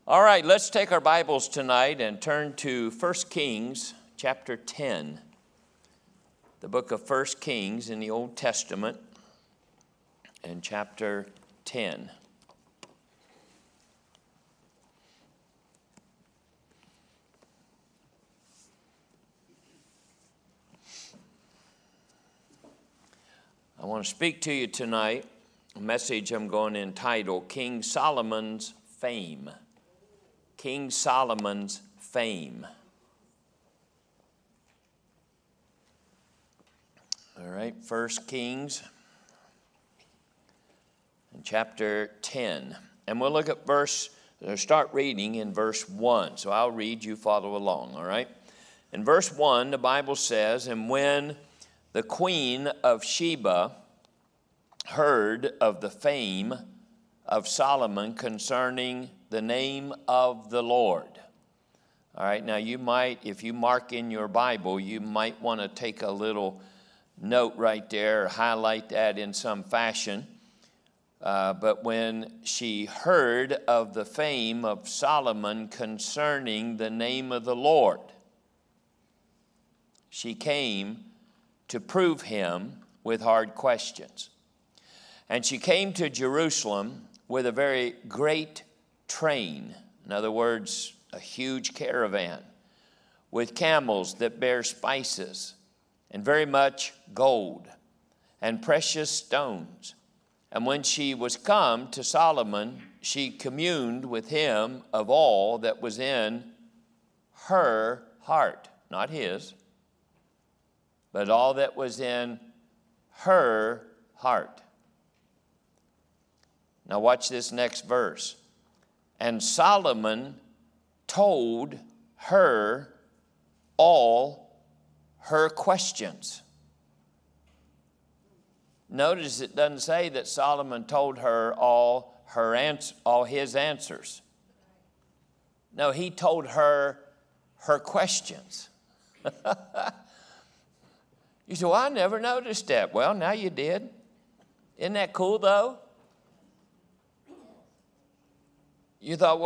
All right, let's take our Bibles tonight and turn to 1 Kings chapter 10. The book of 1 Kings in the Old Testament and chapter 10. I want to speak to you tonight, a message I'm going to entitle King Solomon's Fame. King Solomon's Fame. All right, 1 Kings and chapter 10. And we'll look at start reading in verse 1. So I'll read, you follow along, all right? In verse 1, the Bible says, "And when the queen of Sheba heard of the fame of Solomon concerning the name of the Lord." All right, now you might, if you mark in your Bible, you might want to take a little note right there, or highlight that in some fashion. But when she heard of the fame of Solomon concerning the name of the Lord, she came to prove him with hard questions. And she came to Jerusalem with a very great train, in other words, a huge caravan, with camels that bear spices, and very much gold, and precious stones. And when she was come to Solomon, she communed with him of all that was in her heart, not his, but all that was in her heart. Now watch this next verse. "And Solomon told her all her questions." Notice it doesn't say that Solomon told her all his answers. No, he told her her questions. You say, "Well, I never noticed that." Well, now you did. Isn't that cool, though? You thought,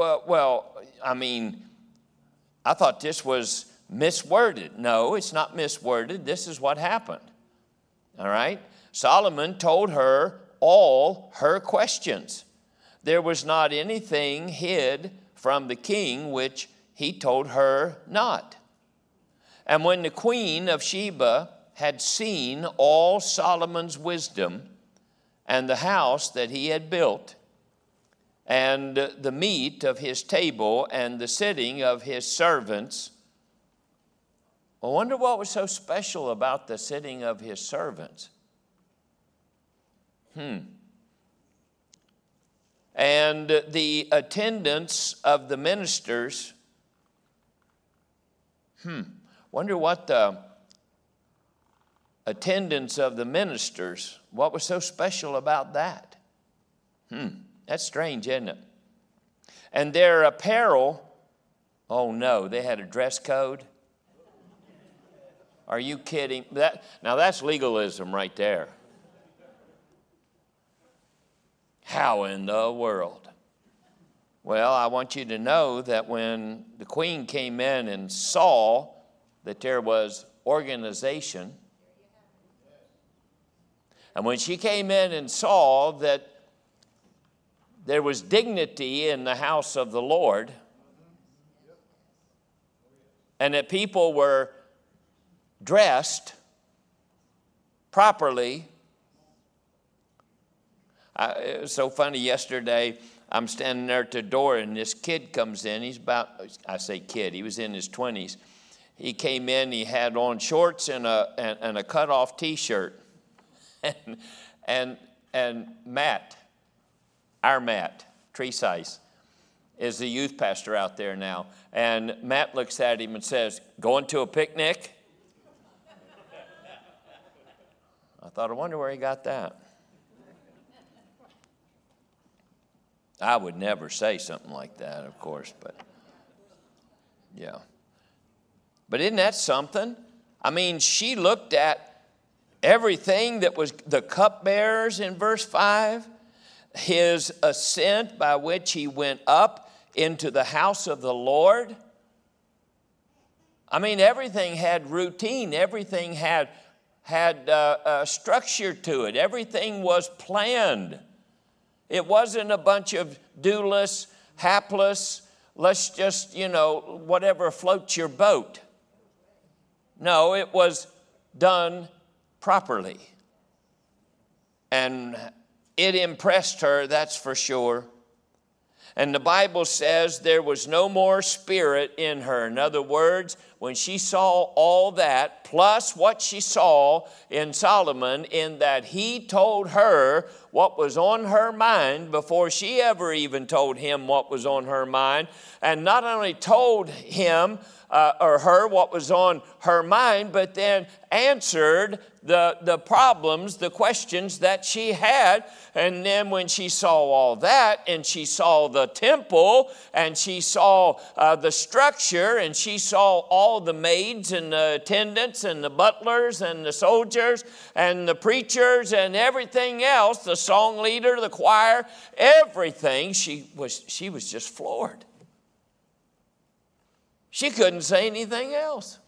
I thought this was misworded. No, it's not misworded. This is what happened. All right? Solomon told her all her questions. There was not anything hid from the king which he told her not. And when the queen of Sheba had seen all Solomon's wisdom and the house that he had built, and the meat of his table and the sitting of his servants. I wonder what was so special about the sitting of his servants. And the attendance of the ministers. Wonder what the attendance of the ministers, what was so special about that? That's strange, isn't it? And their apparel, oh no, they had a dress code? Are you kidding? Now that's legalism right there. How in the world? Well, I want you to know that when the queen came in and saw that there was organization, and when she came in and saw that there was dignity in the house of the Lord, and that people were dressed properly. It was so funny yesterday, I'm standing there at the door and this kid comes in. He's he was in his 20s. He came in, he had on shorts and a cut-off T-shirt. And Matt, our Matt, Tree Size, is the youth pastor out there now. And Matt looks at him and says, "Going to a picnic?" I wonder where he got that. I would never say something like that, of course, but yeah. But isn't that something? I mean, she looked at everything that was the cupbearers in verse 5, his ascent by which he went up into the house of the Lord. I mean, everything had routine. Everything had structure to it. Everything was planned. It wasn't a bunch of do-less, hapless, let's just, whatever floats your boat. No, it was done properly. And it impressed her, that's for sure. And the Bible says there was no more spirit in her. In other words, when she saw all that, plus what she saw in Solomon, in that he told her what was on her mind before she ever even told him what was on her mind, and not only told him or her what was on her mind, but then answered the problems, the questions that she had. And then when she saw all that, and she saw the temple, and she saw the structure, and she saw all the maids and the attendants and the butlers and the soldiers and the preachers and everything else, the song leader, the choir, everything, she was just floored. She couldn't say anything else.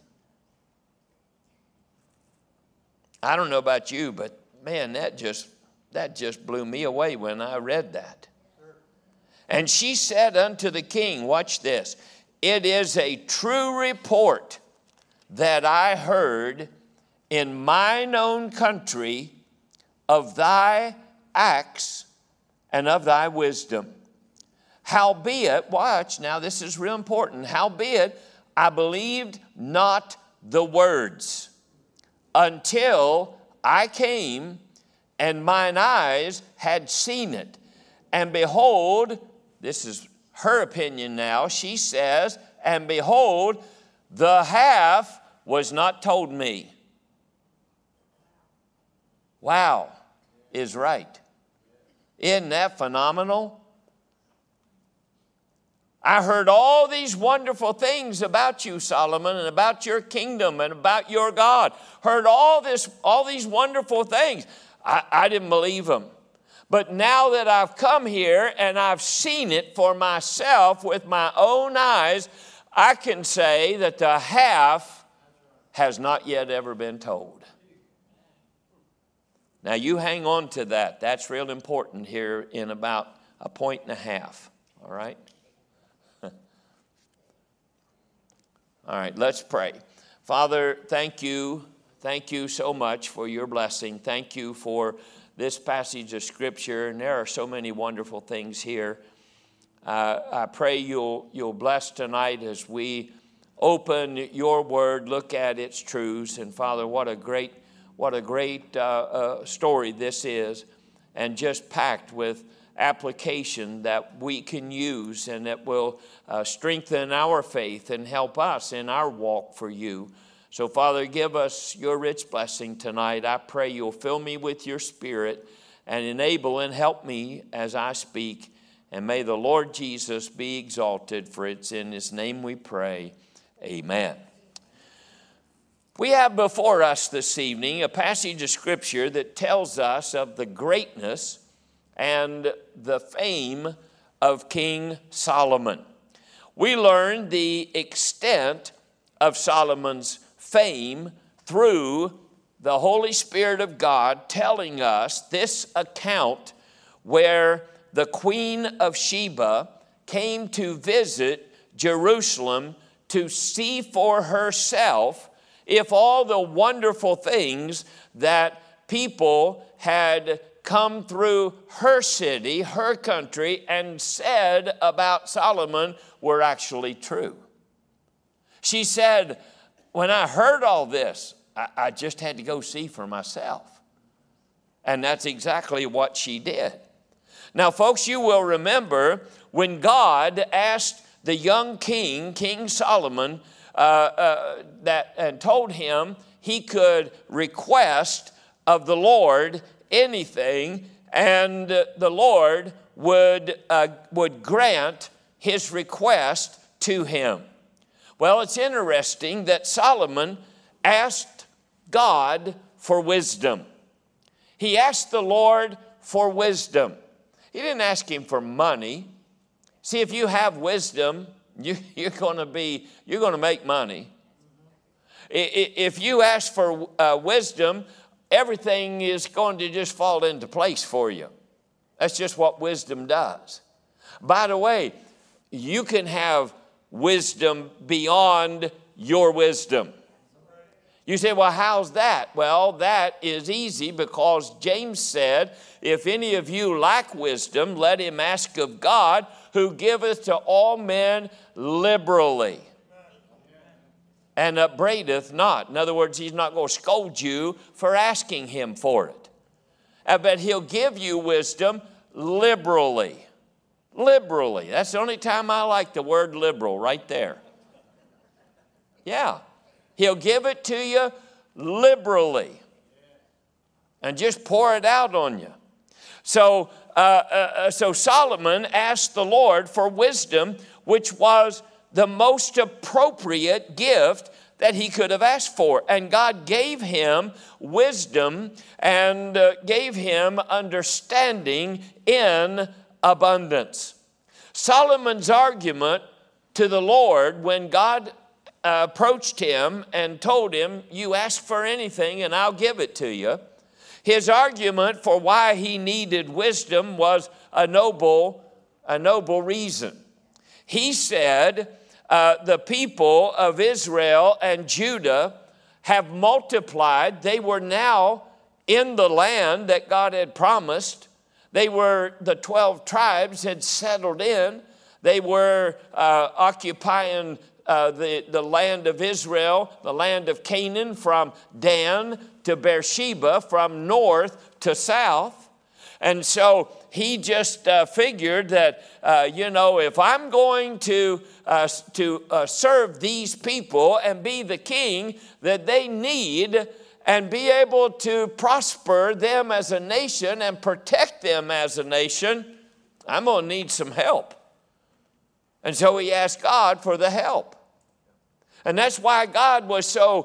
I don't know about you, but man, that just blew me away when I read that. And she said unto the king, watch this, it is a true report that I heard in mine own country of thy acts and of thy wisdom. Howbeit, watch, now this is real important. Howbeit, I believed not the words until I came and mine eyes had seen it. And behold, this is her opinion now, she says, and behold, the half was not told me. Wow is right. Isn't that phenomenal? I heard all these wonderful things about you, Solomon, and about your kingdom and about your God. Heard all these wonderful things. I didn't believe them. But now that I've come here and I've seen it for myself with my own eyes, I can say that the half has not yet ever been told. Now you hang on to that. That's real important here in about a point and a half. All right? All right, let's pray. Father, thank you. Thank you so much for your blessing. Thank you for this passage of Scripture, and there are so many wonderful things here. I pray you'll bless tonight as we open your word, look at its truths, and Father, what a great story this is, and just packed with application that we can use and that will strengthen our faith and help us in our walk for you. So, Father, give us your rich blessing tonight. I pray you'll fill me with your Spirit and enable and help me as I speak. And may the Lord Jesus be exalted, for it's in his name we pray. Amen. We have before us this evening a passage of Scripture that tells us of the greatness and the fame of King Solomon. We learn the extent of Solomon's fame through the Holy Spirit of God telling us this account where the Queen of Sheba came to visit Jerusalem to see for herself if all the wonderful things that people had come through her city, her country, and said about Solomon were actually true. She said, when I heard all this, I just had to go see for myself. And that's exactly what she did. Now, folks, you will remember when God asked the young king, King Solomon, and told him he could request of the Lord anything, and the Lord would grant his request to him. Well, it's interesting that Solomon asked God for wisdom. He asked the Lord for wisdom. He didn't ask him for money. See, if you have wisdom, you're going to make money. If you ask for wisdom, everything is going to just fall into place for you. That's just what wisdom does. By the way, you can have wisdom beyond your wisdom. You say, well, how's that? Well, that is easy because James said, if any of you lack wisdom, let him ask of God, who giveth to all men liberally and upbraideth not. In other words, he's not going to scold you for asking him for it. But he'll give you wisdom liberally. Liberally. That's the only time I like the word liberal, right there. Yeah. He'll give it to you liberally and just pour it out on you. So Solomon asked the Lord for wisdom, which was the most appropriate gift that he could have asked for. And God gave him wisdom and gave him understanding in abundance. Solomon's argument to the Lord when God approached him and told him, you ask for anything and I'll give it to you. His argument for why he needed wisdom was a noble reason. He said, the people of Israel and Judah have multiplied. They were now in the land that God had promised. The 12 tribes had settled in. They were occupying the land of Israel, the land of Canaan, from Dan to Beersheba, from north to south. And so he just figured that, if I'm going to serve these people and be the king that they need and be able to prosper them as a nation and protect them as a nation, I'm going to need some help. And so he asked God for the help. And that's why God was so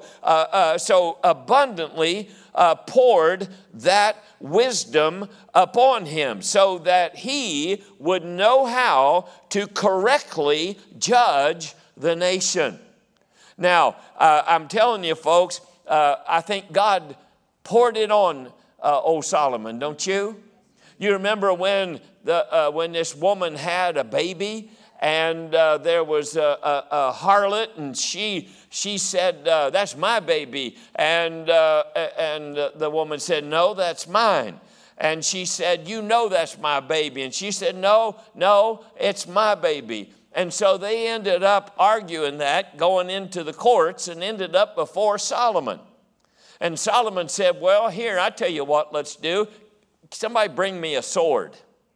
abundantly poured that wisdom upon him, so that he would know how to correctly judge the nation. Now, I'm telling you, folks, I think God poured it on old Solomon, don't you? You remember when this woman had a baby, and there was a harlot, and she said, that's my baby. And the woman said, no, that's mine. And she said, you know that's my baby. And she said, no, it's my baby. And so they ended up arguing that, going into the courts, and ended up before Solomon. And Solomon said, well, here, I tell you what, let's do. Somebody bring me a sword.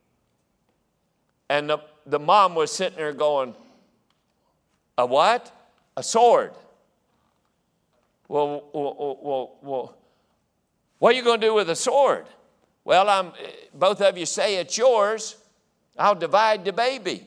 And the mom was sitting there going, a what? A sword. Well, what are you going to do with a sword? Well, both of you say it's yours. I'll divide the baby.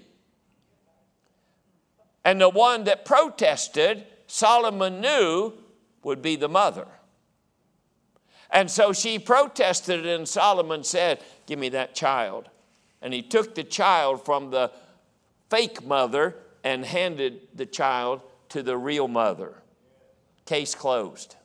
And the one that protested, Solomon knew, would be the mother. And so she protested, and Solomon said, give me that child. And he took the child from the fake mother and handed the child to the real mother. Case closed.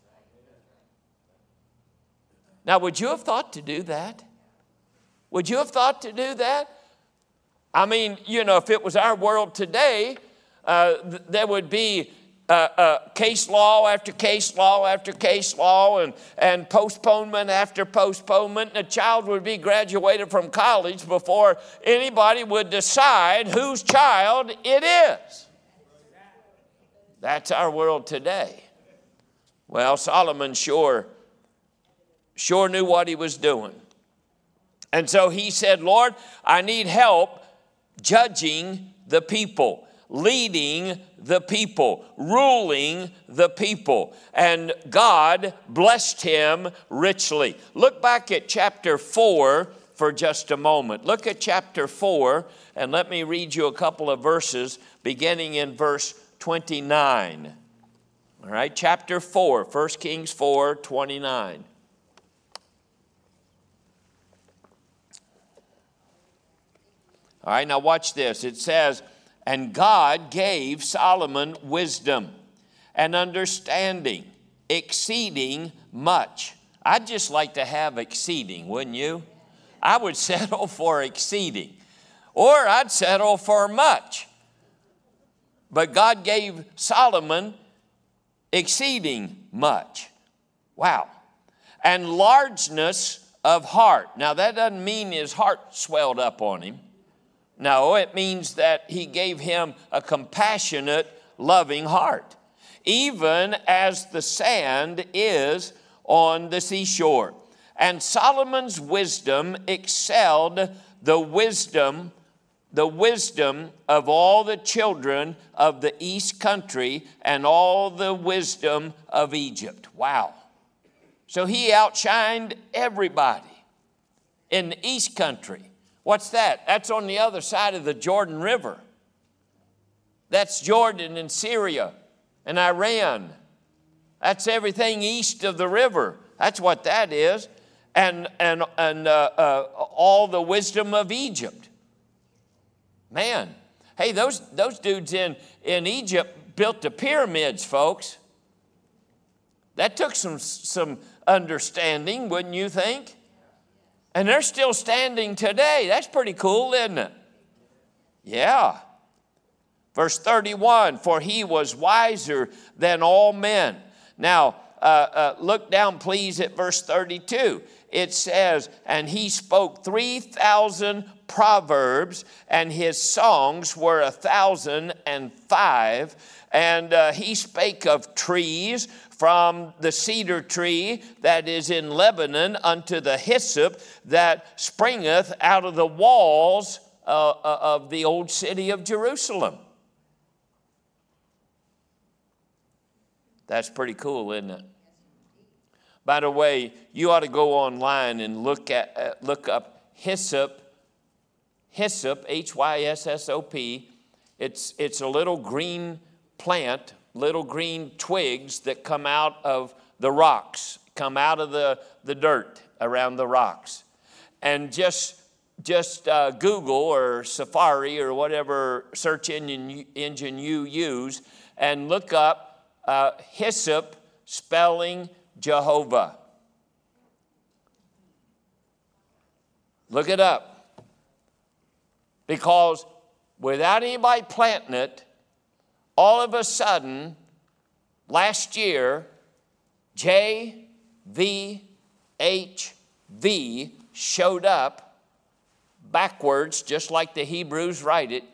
Now, would you have thought to do that? Would you have thought to do that? I mean, if it was our world today, there would be case law after case law after case law, and postponement after postponement, and a child would be graduated from college before anybody would decide whose child it is. That's our world today. Well, Solomon sure knew what he was doing. And so he said, Lord, I need help judging the people, leading the people, ruling the people. And God blessed him richly. Look back at chapter 4 for just a moment. Look at chapter 4, and let me read you a couple of verses beginning in verse 29. All right, chapter 4, 1 Kings 4:29. All right, now watch this. It says, and God gave Solomon wisdom and understanding, exceeding much. I'd just like to have exceeding, wouldn't you? I would settle for exceeding, or I'd settle for much. But God gave Solomon exceeding much. Wow. And largeness of heart. Now that doesn't mean his heart swelled up on him. No, it means that he gave him a compassionate, loving heart, even as the sand is on the seashore. And Solomon's wisdom excelled the wisdom of all the children of the east country and all the wisdom of Egypt. Wow. So he outshined everybody in the east country. What's that? That's on the other side of the Jordan River. That's Jordan and Syria and Iran. That's everything east of the river. That's what that is. And all the wisdom of Egypt. Man, hey, those dudes in Egypt built the pyramids, folks. That took some understanding, wouldn't you think? And they're still standing today. That's pretty cool, isn't it? Yeah. Verse 31, for he was wiser than all men. Now, look down, please, at verse 32. It says, and he spoke 3,000 proverbs, and his songs were 1,005. And he spake of trees, from the cedar tree that is in Lebanon unto the hyssop that springeth out of the walls of the old city of Jerusalem. That's pretty cool, isn't it? By the way, you ought to go online and look up hyssop, Hyssop. It's a little green plant, little green twigs that come out of the rocks, come out of the dirt around the rocks. And just Google or Safari or whatever search engine you use and look up hyssop spelling Jehovah. Look it up. Because without anybody planting it, all of a sudden, last year, JVHV showed up backwards, just like the Hebrews write it.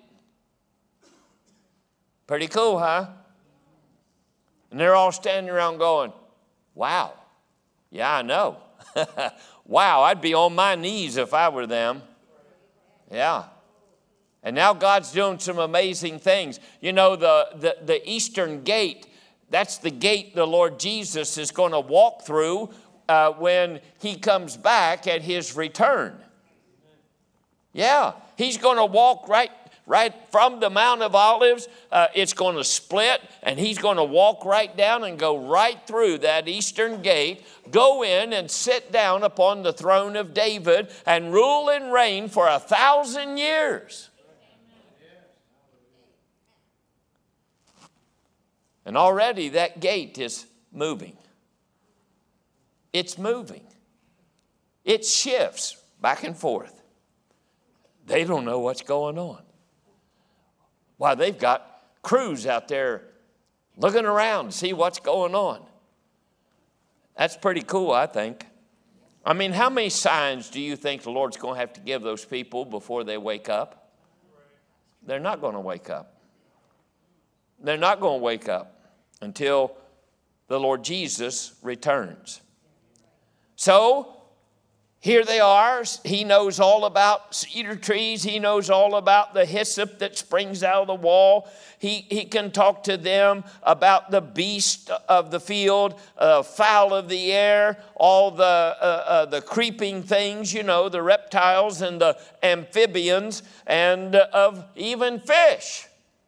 Pretty cool, huh? And they're all standing around going, wow, yeah, I know. Wow, I'd be on my knees if I were them. Yeah. And now God's doing some amazing things. You know, the eastern gate, that's the gate the Lord Jesus is going to walk through when he comes back at his return. Yeah, he's going to walk right from the Mount of Olives. It's going to split, and he's going to walk right down and go right through that eastern gate, go in and sit down upon the throne of David and rule and reign for 1,000 years. And already that gate is moving. It's moving. It shifts back and forth. They don't know what's going on. Why, they've got crews out there looking around to see what's going on. That's pretty cool, I think. I mean, how many signs do you think the Lord's going to have to give those people before they wake up? They're not going to wake up. They're not going to wake up until the Lord Jesus returns. So, here they are. He knows all about cedar trees. He knows all about the hyssop that springs out of the wall. He can talk to them about the beast of the field, fowl of the air, all the creeping things, you know, the reptiles and the amphibians, and of even fish.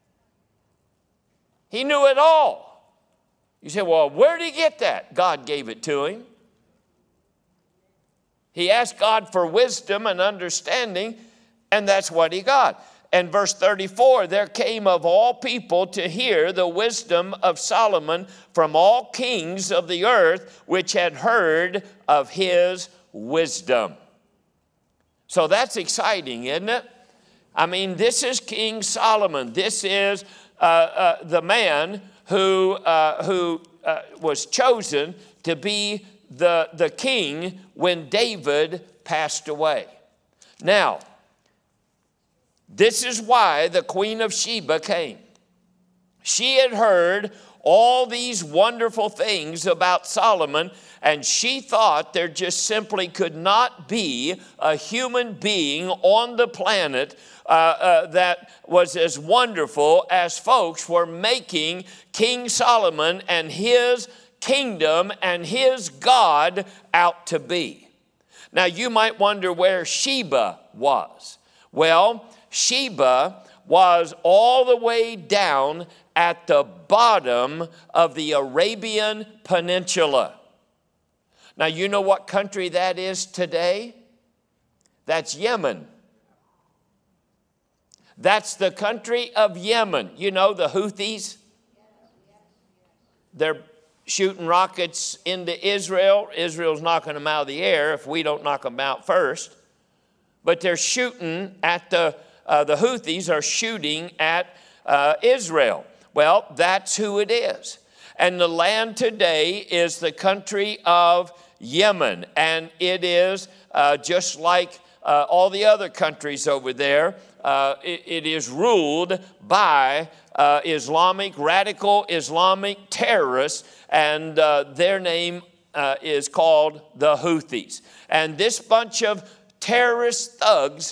He knew it all. You say, well, where did he get that? God gave it to him. He asked God for wisdom and understanding, And that's what he got. And verse 34, there came of all people to hear the wisdom of Solomon from all kings of the earth, which had heard of his wisdom. So that's exciting, isn't it? I mean, this is King Solomon. This is the man who was chosen to be the king when David passed away. Now, this is why the Queen of Sheba came. She had heard all these wonderful things about Solomon, and she thought there just simply could not be a human being on the planet that was as wonderful as folks were making King Solomon and his kingdom and his God out to be. Now, you might wonder where Sheba was. Well, Sheba was all the way down at the bottom of the Arabian Peninsula. Now, you know what country that is today? That's Yemen. That's the country of Yemen. You know, the Houthis? They're shooting rockets into Israel. Israel's knocking them out of the air if we don't knock them out first. But they're shooting at the Houthis are shooting at Israel. Well, that's who it is. And the land today is the country of Yemen. And it is just like all the other countries over there. It is ruled by radical Islamic terrorists. And their name is called the Houthis. And this bunch of terrorist thugs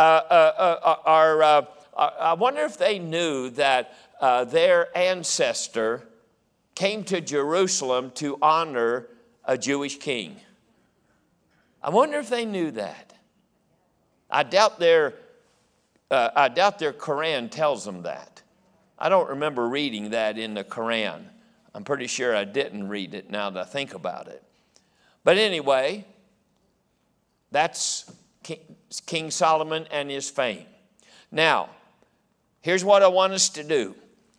I wonder if they knew that their ancestor came to Jerusalem to honor a Jewish king. I wonder if they knew that. I doubt their Quran tells them that. I don't remember reading that in the Quran. I'm pretty sure I didn't read it now that I think about it. But anyway, that's King Solomon and his fame. Now, here's what I want us to do.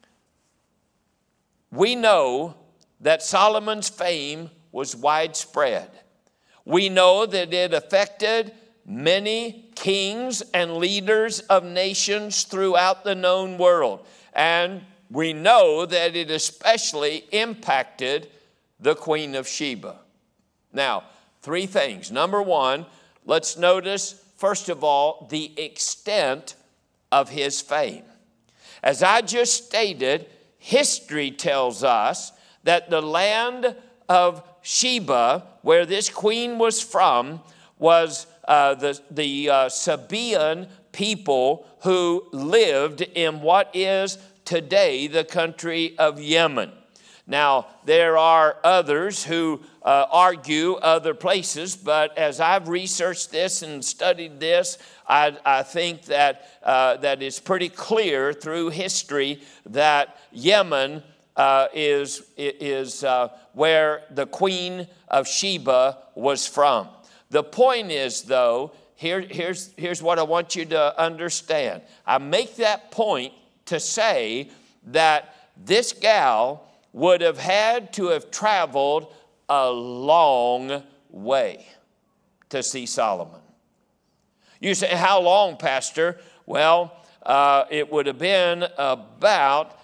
We know that Solomon's fame was widespread. We know that it affected many kings and leaders of nations throughout the known world. And we know that it especially impacted the Queen of Sheba. Now, three things. Number one, let's notice, first of all, the extent of his fame. As I just stated, history tells us that the land of Sheba, where this queen was from, was the Sabaean people who lived in what is today the country of Yemen. Now, there are others who argue other places, but as I've researched this and studied this, I think that it's pretty clear through history that Yemen is where the Queen of Sheba was from. The point is, though, here's what I want you to understand. I make that point to say that this gal would have had to have traveled a long way to see Solomon. You say, how long, Pastor? Well, it would have been about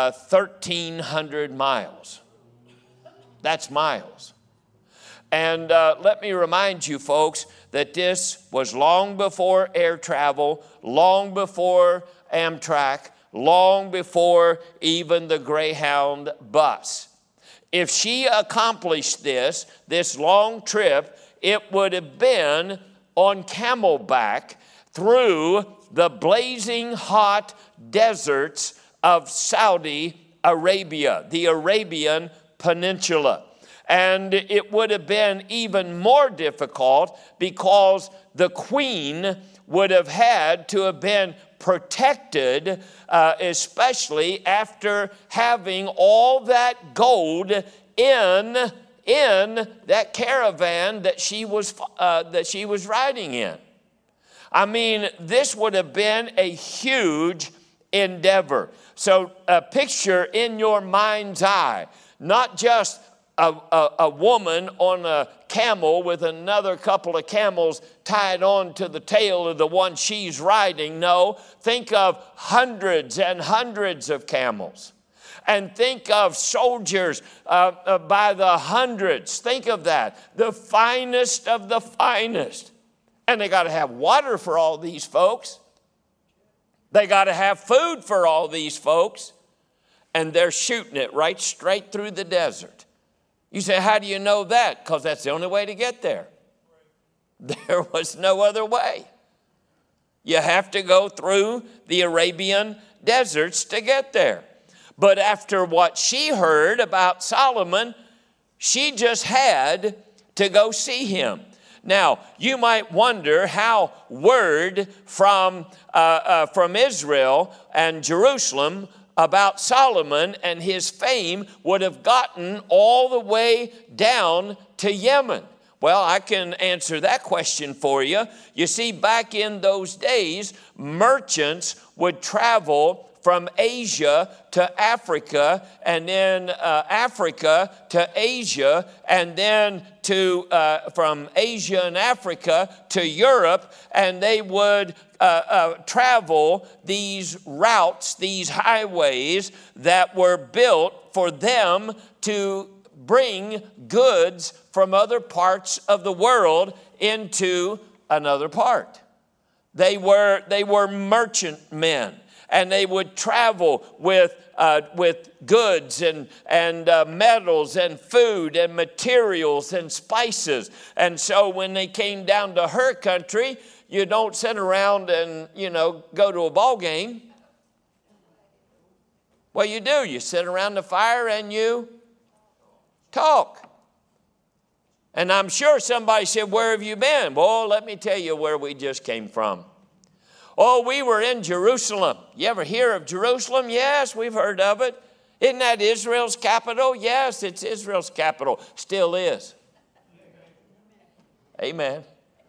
1,300 miles. That's miles. And let me remind you, folks, that this was long before air travel, long before Amtrak, long before even the Greyhound bus. If she accomplished this long trip, it would have been on camelback through the blazing hot deserts of Saudi Arabia, the Arabian Peninsula. And it would have been even more difficult because the queen would have had to have been protected, especially after having all that gold in that caravan that she was riding in. I mean, this would have been a huge endeavor. So picture in your mind's eye, not just a woman on a camel with another couple of camels tied on to the tail of the one she's riding. No, think of hundreds and hundreds of camels. And think of soldiers by the hundreds. Think of that. The finest of the finest. And they got to have water for all these folks. They got to have food for all these folks. And they're shooting it right straight through the desert. You say, how do you know that? Because that's the only way to get there. There was no other way. You have to go through the Arabian deserts to get there. But after what she heard about Solomon, she just had to go see him. Now, you might wonder how word from Israel and Jerusalem about Solomon and his fame would have gotten all the way down to Yemen. Well, I can answer that question for you. You see, back in those days, merchants would travel from Asia to Africa, and then Africa to Asia, and then from Asia and Africa to Europe, and they would travel these routes, these highways that were built for them to bring goods from other parts of the world into another part. They were merchantmen. And they would travel with goods and metals and food and materials and spices. And so when they came down to her country, you don't sit around and, go to a ball game. What you do, you sit around the fire and you talk. And I'm sure somebody said, where have you been? Well, let me tell you where we just came from. Oh, we were in Jerusalem. You ever hear of Jerusalem? Yes, we've heard of it. Isn't that Israel's capital? Yes, it's Israel's capital. Still is. Amen.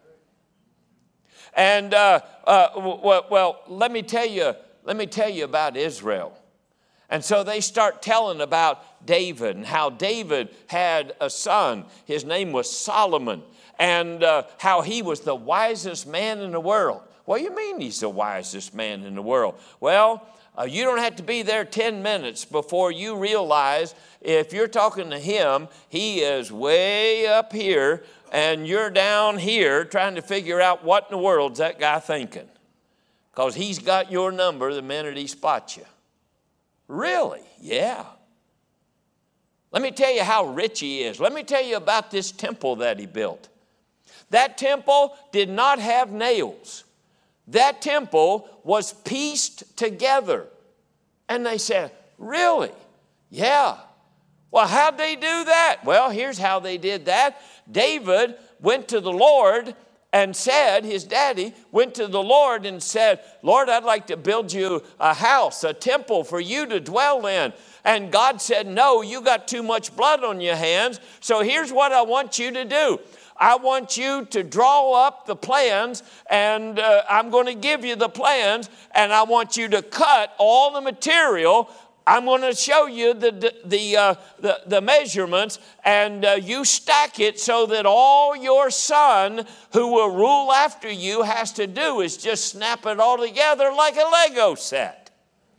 And well, let me tell you about Israel. And so they start telling about David and how David had a son. His name was Solomon, and how he was the wisest man in the world. What do you mean he's the wisest man in the world? Well, you don't have to be there 10 minutes before you realize if you're talking to him, he is way up here and you're down here trying to figure out what in the world's that guy thinking. Because he's got your number the minute he spots you. Really? Yeah. Let me tell you how rich he is. Let me tell you about this temple that he built. That temple did not have nails. That temple was pieced together. And they said, really? Yeah. Well, how'd they do that? Well, here's how they did that. David went to the Lord and said, his daddy went to the Lord and said, Lord, I'd like to build you a house, a temple for you to dwell in. And God said, no, you got too much blood on your hands. So here's what I want you to do. I want you to draw up the plans, and I'm going to give you the plans, and I want you to cut all the material. I'm going to show you the measurements, and you stack it so that all your son who will rule after you has to do is just snap it all together like a Lego set.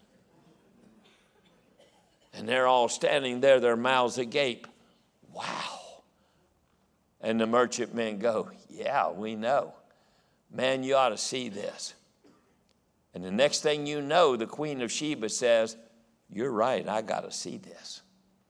And they're all standing there, their mouths agape. Wow. And the merchantmen go, yeah, we know. Man, you ought to see this. And the next thing you know, the Queen of Sheba says, you're right, I got to see this.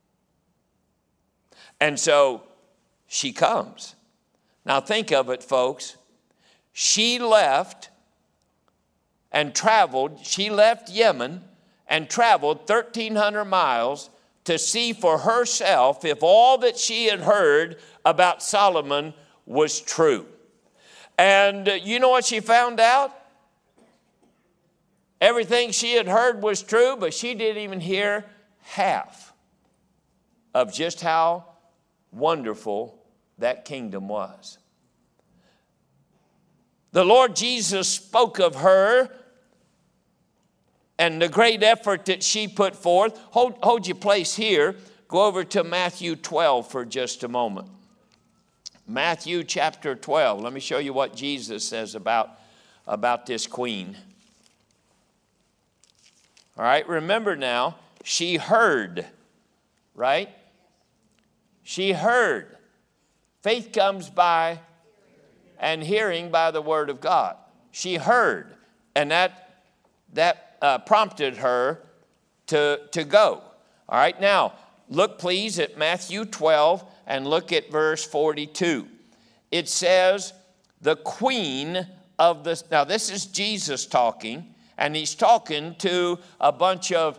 And so she comes. Now think of it, folks. She left and traveled. She left Yemen and traveled 1,300 miles to see for herself if all that she had heard about Solomon was true. And you know what she found out? Everything she had heard was true, but she didn't even hear half of just how wonderful that kingdom was. The Lord Jesus spoke of her and the great effort that she put forth. Hold your place here. Go over to Matthew 12 for just a moment. Matthew chapter 12. Let me show you what Jesus says about this queen. All right, remember now, she heard, right? She heard. Faith comes by and hearing by the word of God. She heard, and that prompted her to go. All right, now, look please at Matthew 12 and look at verse 42. It says, the queen of the... Now, this is Jesus talking, and he's talking to a bunch of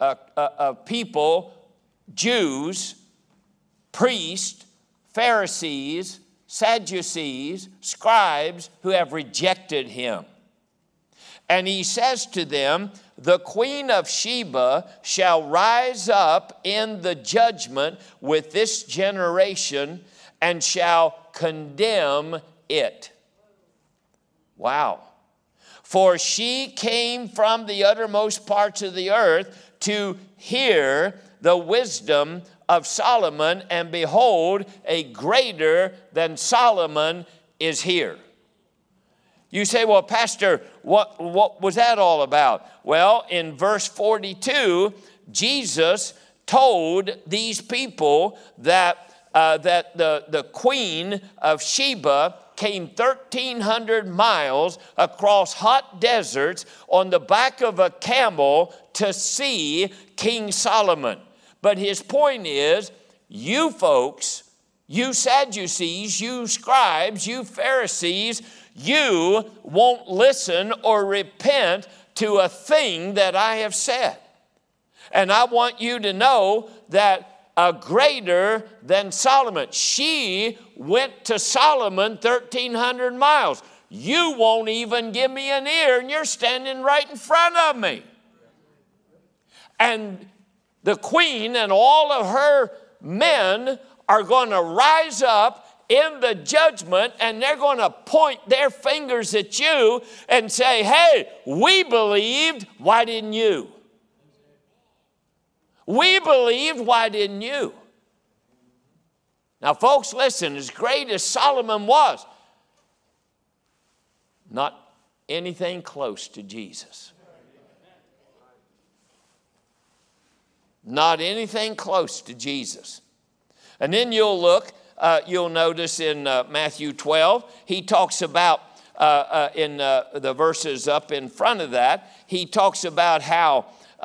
people, Jews, priests, Pharisees, Sadducees, scribes who have rejected him. And he says to them, the queen of Sheba shall rise up in the judgment with this generation and shall condemn it. Wow. For she came from the uttermost parts of the earth to hear the wisdom of Solomon, and behold, a greater than Solomon is here. You say, well, Pastor, what was that all about? Well, in verse 42, Jesus told these people that the queen of Sheba came 1,300 miles across hot deserts on the back of a camel to see King Solomon. But his point is, you folks, you Sadducees, you scribes, you Pharisees, you won't listen or repent to a thing that I have said. And I want you to know that a greater than Solomon. She went to Solomon 1,300 miles. You won't even give me an ear, and you're standing right in front of me. And the queen and all of her men are going to rise up in the judgment, and they're going to point their fingers at you and say, hey, we believed, why didn't you? We believed, why didn't you? Now, folks, listen, as great as Solomon was, not anything close to Jesus. Not anything close to Jesus. And then you'll look, you'll notice in Matthew 12, he talks about, in the verses up in front of that, he talks about how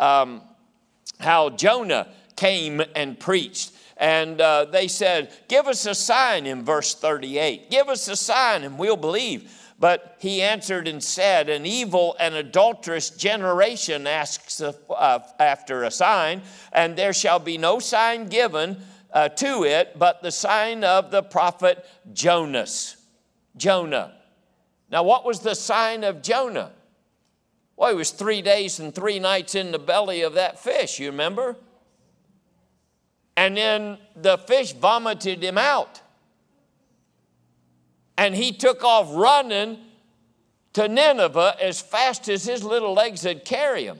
Jonah came and preached. And they said, give us a sign in verse 38. Give us a sign and we'll believe. But he answered and said, an evil and adulterous generation asks after a sign, and there shall be no sign given to it but the sign of the prophet Jonas. Jonah. Now, what was the sign of Jonah? Well, he was 3 days and 3 nights in the belly of that fish, you remember? And then the fish vomited him out. And he took off running to Nineveh as fast as his little legs would carry him.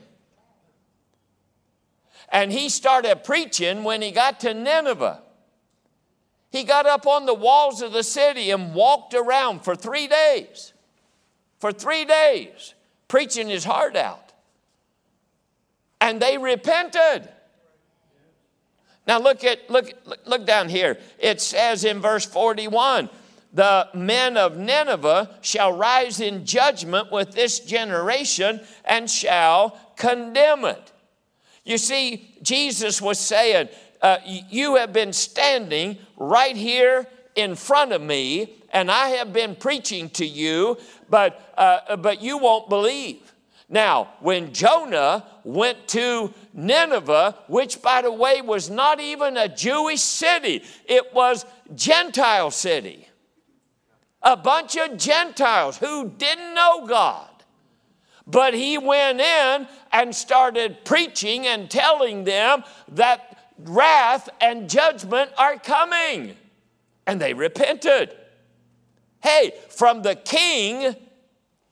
And he started preaching when he got to Nineveh. He got up on the walls of the city and walked around for 3 days. For 3 days, preaching his heart out. And they repented. Now look down here. It says in verse 41, the men of Nineveh shall rise in judgment with this generation and shall condemn it. You see, Jesus was saying, you have been standing right here in front of me, and I have been preaching to you, but you won't believe. Now, when Jonah went to Nineveh, which, by the way, was not even a Jewish city, it was Gentile city. A bunch of Gentiles who didn't know God. But he went in and started preaching and telling them that wrath and judgment are coming. And they repented. Hey, from the king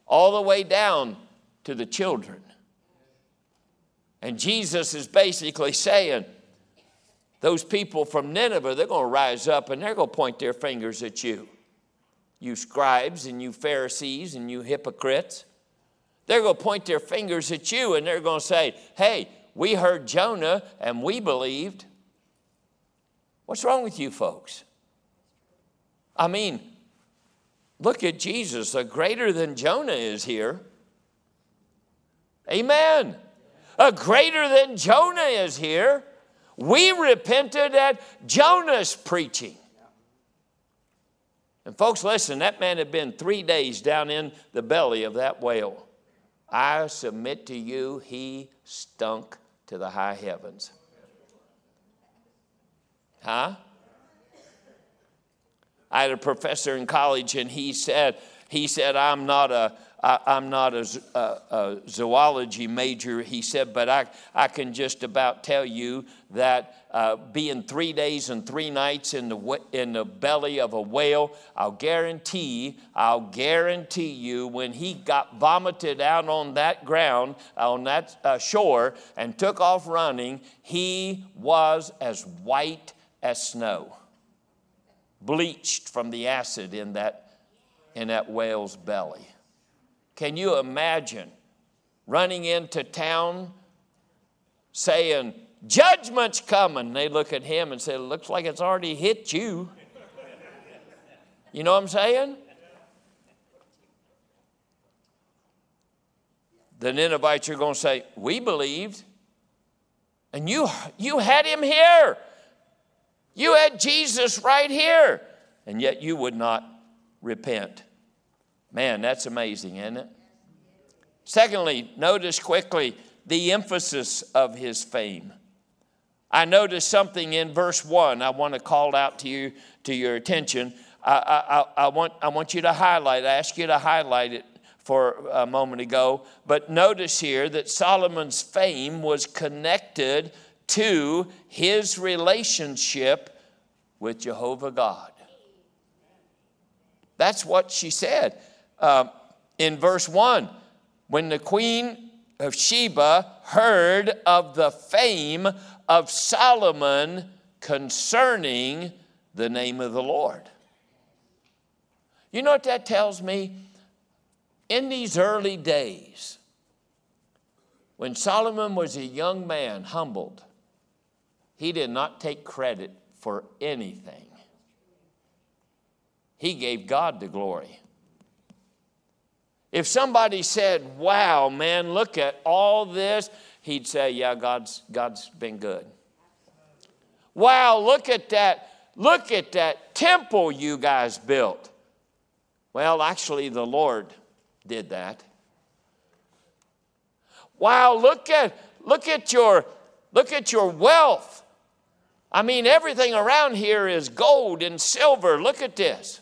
all the way down to the children. And Jesus is basically saying, those people from Nineveh, they're going to rise up and they're going to point their fingers at you. You scribes and you Pharisees and you hypocrites. They're going to point their fingers at you and they're going to say, hey, we heard Jonah and we believed. What's wrong with you folks? I mean, look at Jesus. A greater than Jonah is here. Amen. A greater than Jonah is here. We repented at Jonah's preaching. And folks, listen, that man had been 3 days down in the belly of that whale. I submit to you, he stunk to the high heavens. Huh? I had a professor in college, and he said, I'm not a zoology major. He said, but I can just about tell you that being 3 days and 3 nights in the belly of a whale, I'll guarantee you, when he got vomited out on that ground, on that shore, and took off running, he was as white as snow, bleached from the acid in that whale's belly. Can you imagine running into town saying, judgment's coming? They look at him and say, looks like it's already hit you. You know what I'm saying? The Ninevites are going to say, we believed. And you had him here. You had Jesus right here. And yet you would not repent. Man, that's amazing, isn't it? Secondly, notice quickly the emphasis of his fame. I noticed something in verse 1 I want to call out to your attention. I want you to highlight. I asked you to highlight it for a moment ago. But notice here that Solomon's fame was connected to his relationship with Jehovah God. That's what she said. In verse 1, when the queen of Sheba heard of the fame of Solomon concerning the name of the Lord. You know what that tells me? In these early days, when Solomon was a young man, humbled, he did not take credit for anything. He gave God the glory. If somebody said, wow, man, look at all this, he'd say, yeah, God's been good. Wow, look at that temple you guys built. Well, actually, the Lord did that. Wow, look at your wealth. I mean, everything around here is gold and silver. Look at this.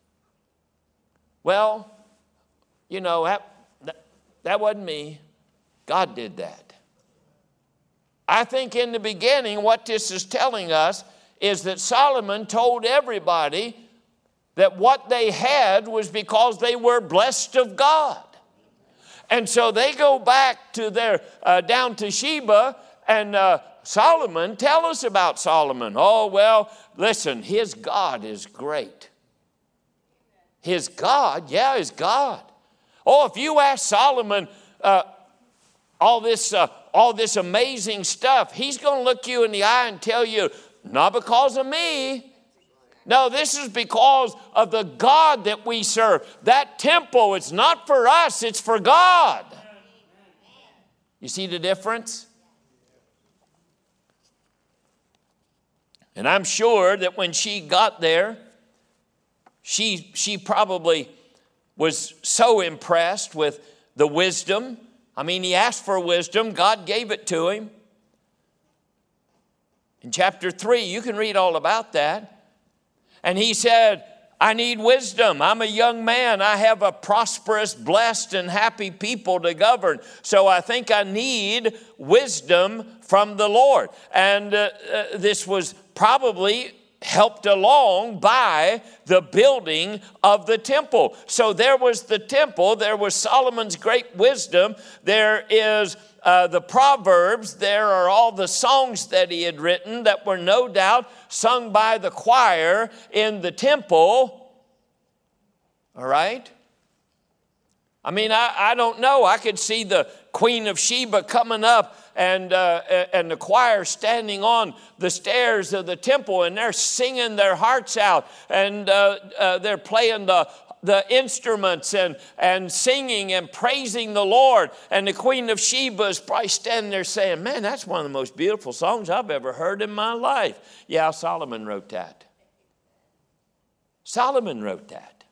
Well, you know, that wasn't me. God did that. I think in the beginning what this is telling us is that Solomon told everybody that what they had was because they were blessed of God. And so they go back to down to Sheba, and Solomon, tell us about Solomon. Oh, well, listen, his God is great. His God, yeah, his God. Oh, if you ask Solomon all this amazing stuff, he's going to look you in the eye and tell you, not because of me. No, this is because of the God that we serve. That temple, it's not for us, it's for God. You see the difference? And I'm sure that when she got there, she probably was so impressed with the wisdom. I mean, he asked for wisdom. God gave it to him. In chapter 3, you can read all about that. And he said, I need wisdom. I'm a young man. I have a prosperous, blessed, and happy people to govern. So I think I need wisdom from the Lord. And this was probably helped along by the building of the temple. So there was the temple, there was Solomon's great wisdom, there is the Proverbs, there are all the songs that he had written that were no doubt sung by the choir in the temple. All right? I mean, I don't know. I could see the Queen of Sheba coming up and the choir standing on the stairs of the temple, and they're singing their hearts out, and they're playing the instruments and singing and praising the Lord. And the Queen of Sheba is probably standing there saying, man, that's one of the most beautiful songs I've ever heard in my life. Yeah, Solomon wrote that. Solomon wrote that.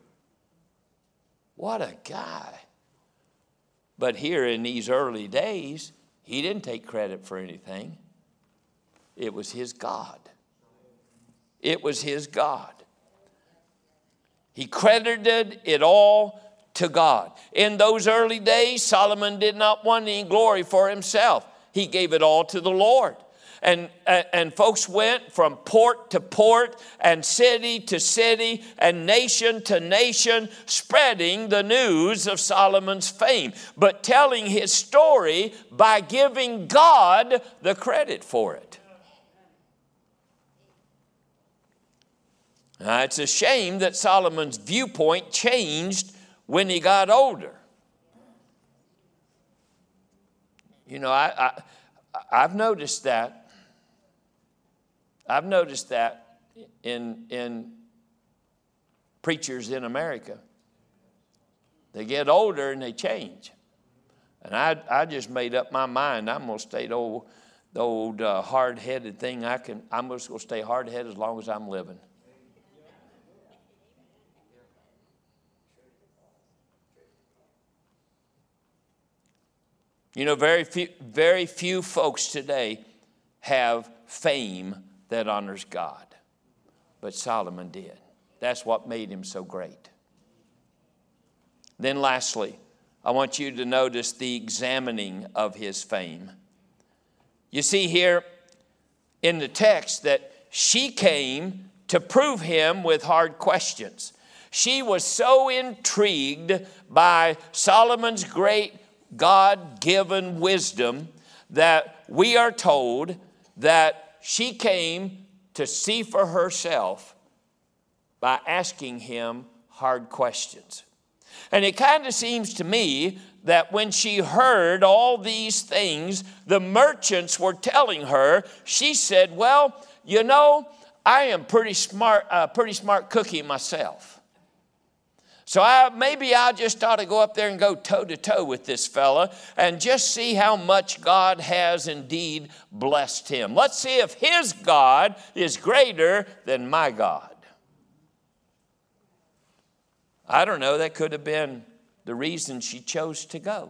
What a guy. But here in these early days, he didn't take credit for anything. It was his God. It was his God. He credited it all to God. In those early days, Solomon did not want any glory for himself. He gave it all to the Lord. And folks went from port to port and city to city and nation to nation, spreading the news of Solomon's fame, but telling his story by giving God the credit for it. Now, it's a shame that Solomon's viewpoint changed when he got older. You know, I've noticed that. I've noticed that in preachers in America. They get older and they change. And I just made up my mind. I'm going to stay the old hard-headed thing. I'm just going to stay hard-headed as long as I'm living. You know, very few folks today have fame that honors God. But Solomon did. That's what made him so great. Then lastly, I want you to notice the examining of his fame. You see here in the text that she came to prove him with hard questions. She was so intrigued by Solomon's great God-given wisdom that we are told that she came to see for herself by asking him hard questions. And it kind of seems to me that when she heard all these things the merchants were telling her, she said, well, you know, I am pretty smart cookie myself. So maybe I just ought to go up there and go toe-to-toe with this fella and just see how much God has indeed blessed him. Let's see if his God is greater than my God. I don't know, that could have been the reason she chose to go.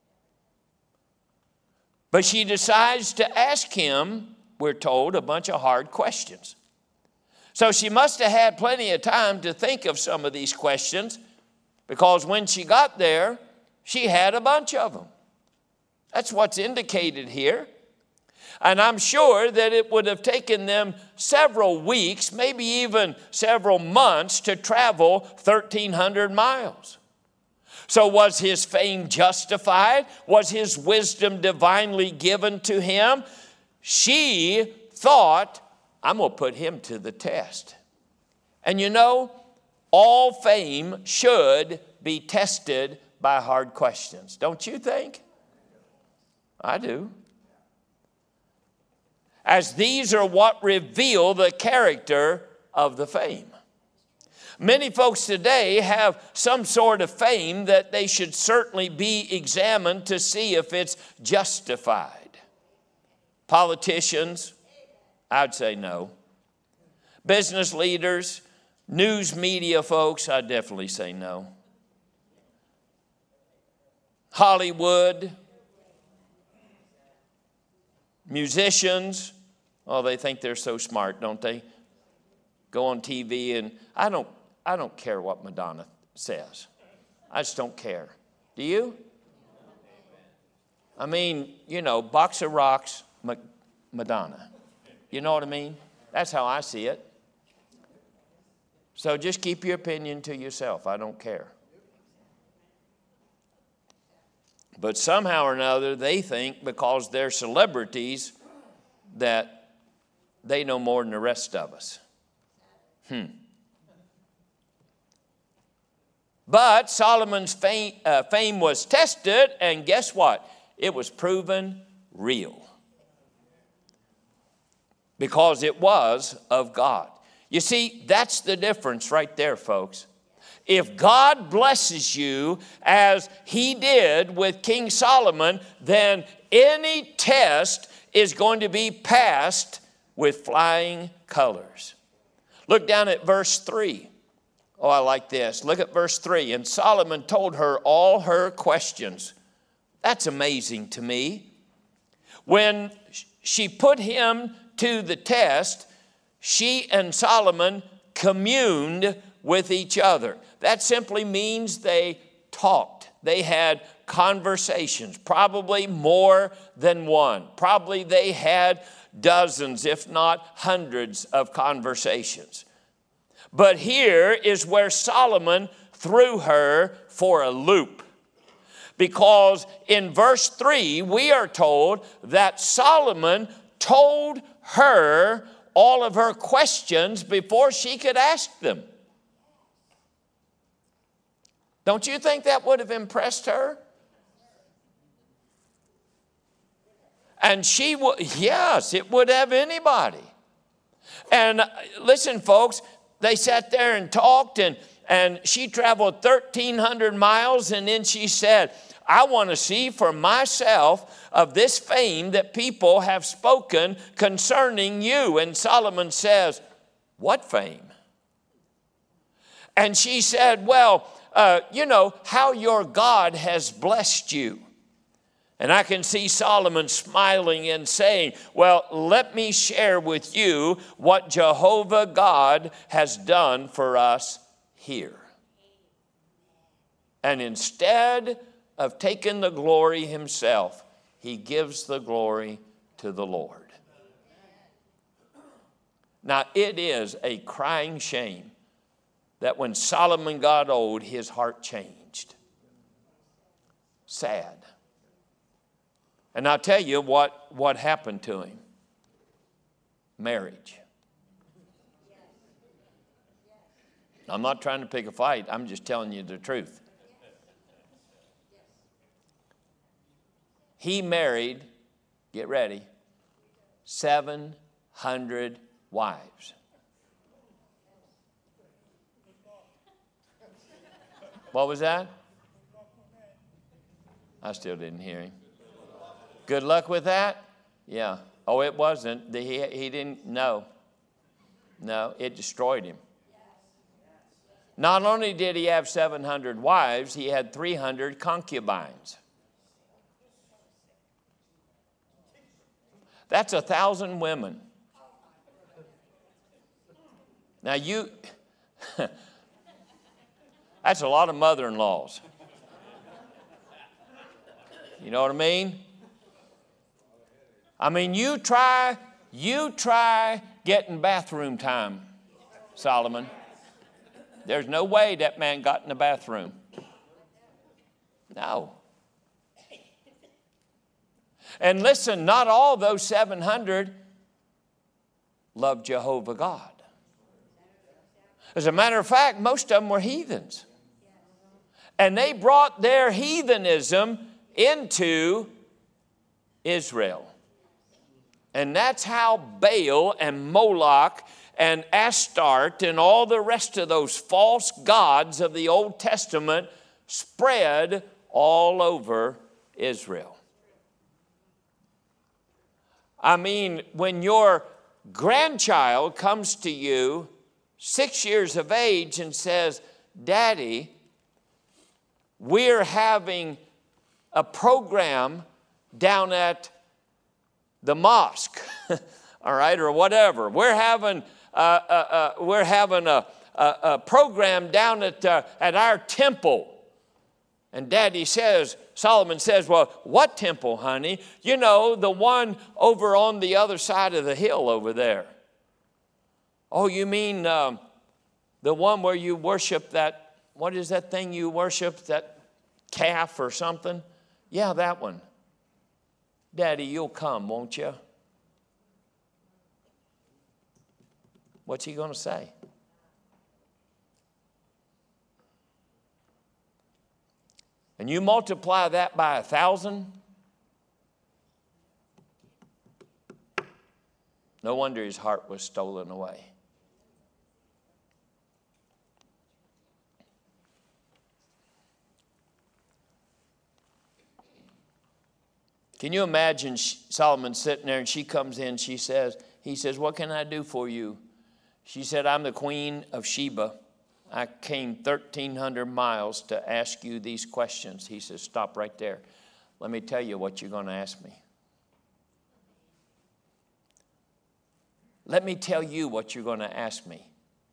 But she decides to ask him, we're told, a bunch of hard questions. So she must have had plenty of time to think of some of these questions, because when she got there, she had a bunch of them. That's what's indicated here. And I'm sure that it would have taken them several weeks, maybe even several months to travel 1,300 miles. So was his fame justified? Was his wisdom divinely given to him? She thought, I'm going to put him to the test. And you know, all fame should be tested by hard questions. Don't you think? I do. As these are what reveal the character of the fame. Many folks today have some sort of fame that they should certainly be examined to see if it's justified. Politicians, I'd say no. Business leaders, news media folks, I'd definitely say no. Hollywood, musicians, oh, they think they're so smart, don't they? Go on TV, and I don't care what Madonna says. I just don't care. Do you? I mean, you know, box of rocks, Madonna. You know what I mean? That's how I see it. So just keep your opinion to yourself. I don't care. But somehow or another, they think because they're celebrities that they know more than the rest of us. But Solomon's fame was tested, and guess what? It was proven real. Because it was of God. You see, that's the difference right there, folks. If God blesses you as he did with King Solomon, then any test is going to be passed with flying colors. Look down at verse 3. Oh, I like this. Look at verse 3. And Solomon told her all her questions. That's amazing to me. When she put him to the test, she and Solomon communed with each other. That simply means they talked. They had conversations, probably more than one. Probably they had dozens, if not hundreds of conversations. But here is where Solomon threw her for a loop. Because in verse 3, we are told that Solomon told her all of her questions before she could ask them. Don't you think that would have impressed her? And she would, yes, it would have anybody. And listen, folks, they sat there and talked, and she traveled 1,300 miles, and then she said, I want to see for myself of this fame that people have spoken concerning you. And Solomon says, what fame? And she said, well, you know, how your God has blessed you. And I can see Solomon smiling and saying, well, let me share with you what Jehovah God has done for us here. And instead of taking the glory himself, he gives the glory to the Lord. Now, it is a crying shame that when Solomon got old, his heart changed. Sad. And I'll tell you what happened to him. Marriage. I'm not trying to pick a fight. I'm just telling you the truth. He married, get ready, 700 wives. What was that? I still didn't hear him. Good luck with that? Yeah. Oh, it wasn't. He didn't know. No, it destroyed him. Not only did he have 700 wives, he had 300 concubines. That's 1,000 women. Now that's a lot of mother-in-laws. You know what I mean? I mean, you try getting bathroom time, Solomon. There's no way that man got in the bathroom. No. And listen, not all those 700 loved Jehovah God. As a matter of fact, most of them were heathens. And they brought their heathenism into Israel. And that's how Baal and Moloch and Astarte and all the rest of those false gods of the Old Testament spread all over Israel. I mean, when your grandchild comes to you 6 years of age and says, Daddy, we're having a program down at the mosque, all right, or whatever. We're having a program down at our temple. And Daddy says, Solomon says, well, what temple, honey? You know, the one over on the other side of the hill over there. Oh, you mean the The one where you worship that, what is that thing you worship, that calf or something? Yeah, that one. Daddy, you'll come, won't you? What's he going to say? And you multiply that by 1,000. No wonder his heart was stolen away. Can you imagine Solomon sitting there and she comes in, he says, what can I do for you? She said, I'm the Queen of Sheba. I came 1,300 miles to ask you these questions. He says, stop right there. Let me tell you what you're going to ask me. Let me tell you what you're going to ask me.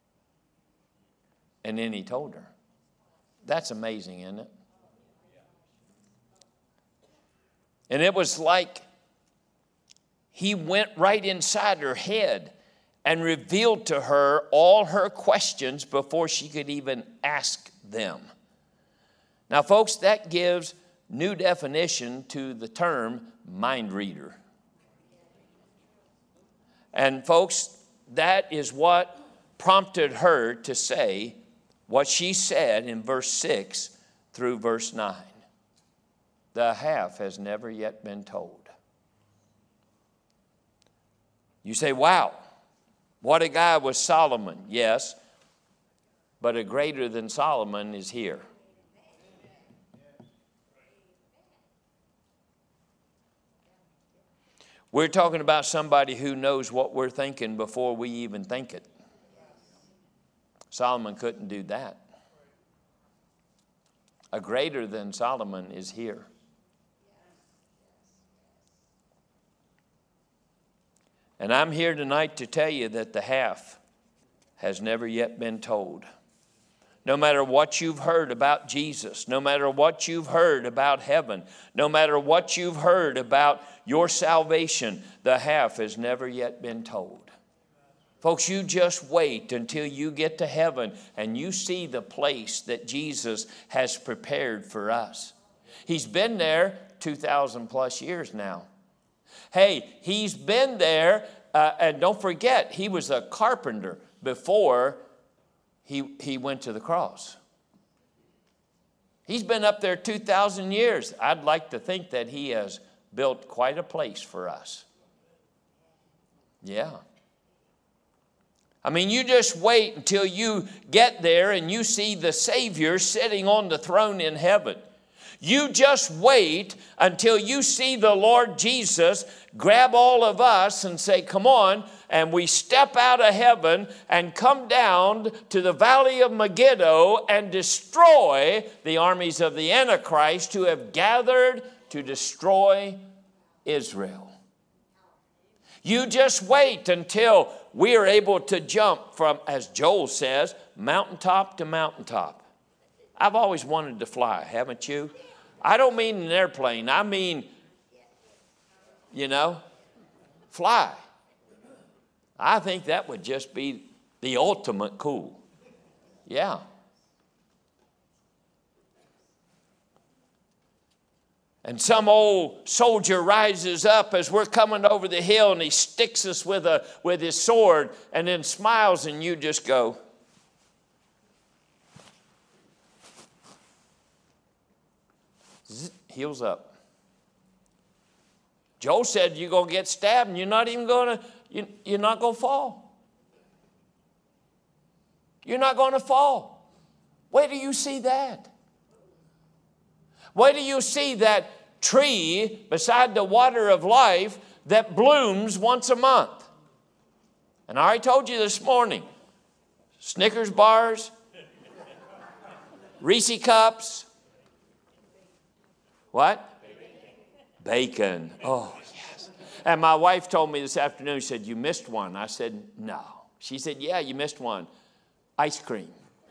And then he told her. That's amazing, isn't it? And it was like he went right inside her head and revealed to her all her questions before she could even ask them. Now, folks, that gives new definition to the term mind reader. And folks, that is what prompted her to say what she said in verse 6 through verse 9. The half has never yet been told. You say, wow, what a guy was Solomon. Yes, but a greater than Solomon is here. We're talking about somebody who knows what we're thinking before we even think it. Solomon couldn't do that. A greater than Solomon is here. And I'm here tonight to tell you that the half has never yet been told. No matter what you've heard about Jesus, no matter what you've heard about heaven, no matter what you've heard about your salvation, the half has never yet been told. Folks, you just wait until you get to heaven and you see the place that Jesus has prepared for us. He's been there 2,000 plus years now. Hey, he's been there, and don't forget, he was a carpenter before he went to the cross. He's been up there 2,000 years. I'd like to think that he has built quite a place for us. Yeah. I mean, you just wait until you get there and you see the Savior sitting on the throne in heaven. You just wait until you see the Lord Jesus grab all of us and say, come on, and we step out of heaven and come down to the valley of Megiddo and destroy the armies of the Antichrist who have gathered to destroy Israel. You just wait until we are able to jump from, as Joel says, mountaintop to mountaintop. I've always wanted to fly, haven't you? I don't mean an airplane. I mean, fly. I think that would just be the ultimate cool. Yeah. And some old soldier rises up as we're coming over the hill and he sticks us with his sword and then smiles and you just go. Heels up. Joe said you're going to get stabbed and you're not going to fall. You're not going to fall. Where do you see that? Where do you see that tree beside the water of life that blooms once a month? And I already told you this morning, Snickers bars, Reese cups, what? Bacon. Oh, yes. And my wife told me this afternoon, she said, you missed one. I said, no. She said, yeah, you missed one. Ice cream.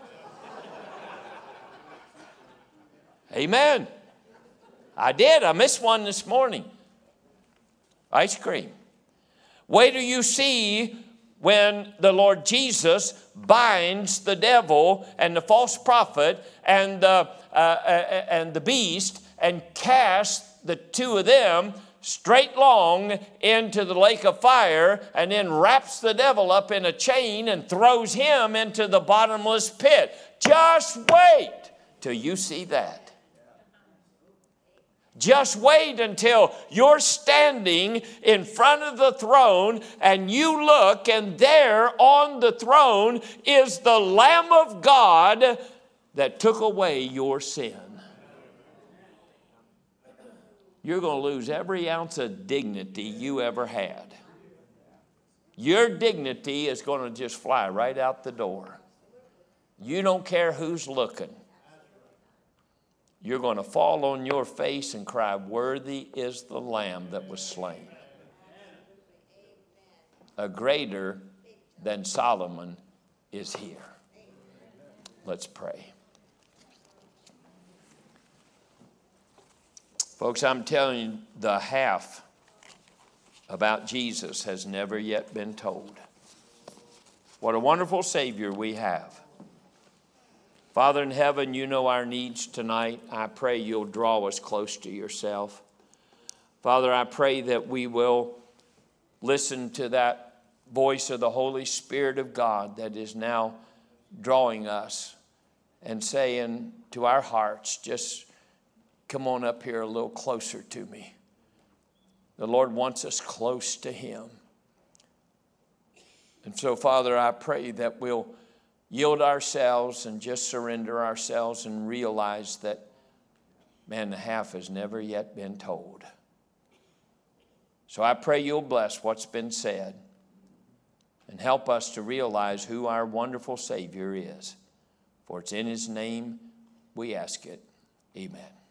Amen. I did. I missed one this morning. Ice cream. Wait till you see when the Lord Jesus binds the devil and the false prophet and the beast and casts the two of them straight long into the lake of fire, and then wraps the devil up in a chain and throws him into the bottomless pit. Just wait till you see that. Just wait until you're standing in front of the throne and you look, and there on the throne is the Lamb of God that took away your sin. You're going to lose every ounce of dignity you ever had. Your dignity is going to just fly right out the door. You don't care who's looking. You're going to fall on your face and cry, "Worthy is the Lamb that was slain." A greater than Solomon is here. Let's pray. Folks, I'm telling you, the half about Jesus has never yet been told. What a wonderful Savior we have. Father in heaven, you know our needs tonight. I pray you'll draw us close to yourself. Father, I pray that we will listen to that voice of the Holy Spirit of God that is now drawing us and saying to our hearts, just come on up here a little closer to me. The Lord wants us close to Him. And so, Father, I pray that we'll yield ourselves and just surrender ourselves and realize that, man, the half has never yet been told. So I pray you'll bless what's been said and help us to realize who our wonderful Savior is. For it's in His name we ask it. Amen.